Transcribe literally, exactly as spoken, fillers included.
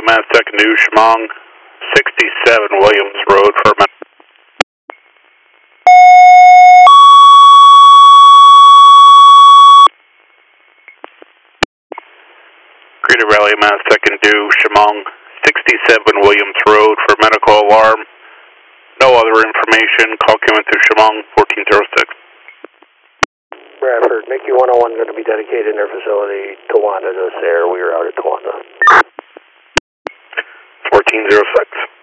Maztec New Chemung, sixty-seven Williams Road for a minute. Greater Valley Maztec and New Chemung, sixty-seven Williams Road for medical alarm. No other information. Call came in through Chemung, fourteen oh six. Bradford, Mickey one oh one going to be dedicated in their facility. Tawanda to us there. We are out at Tawanda. fourteen oh six.